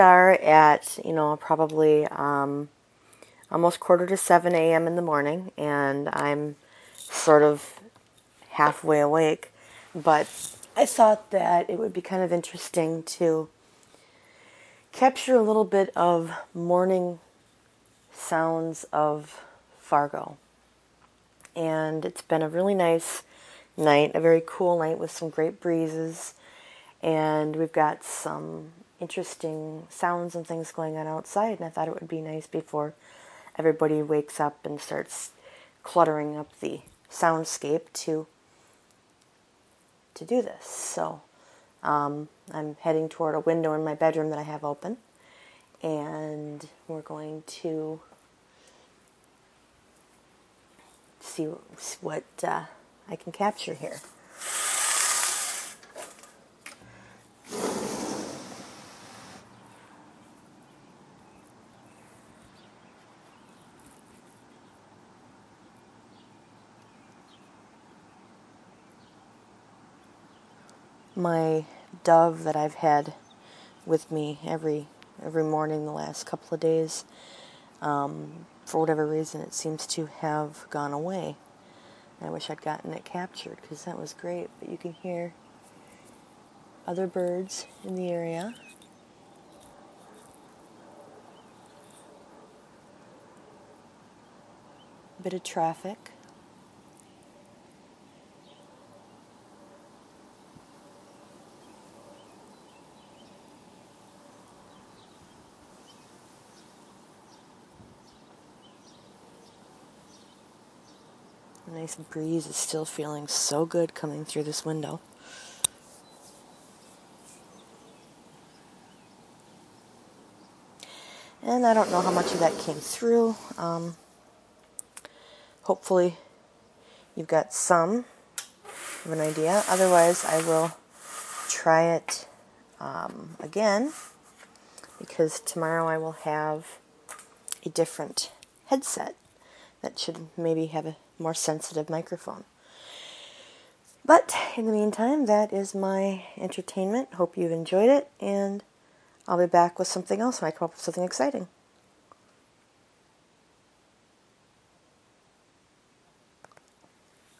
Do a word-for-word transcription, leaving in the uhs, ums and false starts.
Are at, you know, probably um, almost quarter to seven a m in the morning, and I'm sort of halfway awake, but I thought that it would be kind of interesting to capture a little bit of morning sounds of Fargo. And it's been a really nice night, a very cool night with some great breezes, and we've got some interesting sounds and things going on outside, and I thought it would be nice before everybody wakes up and starts cluttering up the soundscape to to do this. So um, I'm heading toward a window in my bedroom that I have open, and we're going to see what uh, I can capture here. My dove that I've had with me every every morning the last couple of days, um, for whatever reason, it seems to have gone away. I wish I'd gotten it captured because that was great. But you can hear other birds in the area. A bit of traffic. A nice breeze is still feeling so good coming through this window. And I don't know how much of that came through. Um, hopefully you've got some of an idea. Otherwise, I will try it um, again, because tomorrow I will have a different headset that should maybe have a more sensitive microphone. But in the meantime, that is my entertainment. Hope you've enjoyed it, and I'll be back with something else when I come up with something exciting.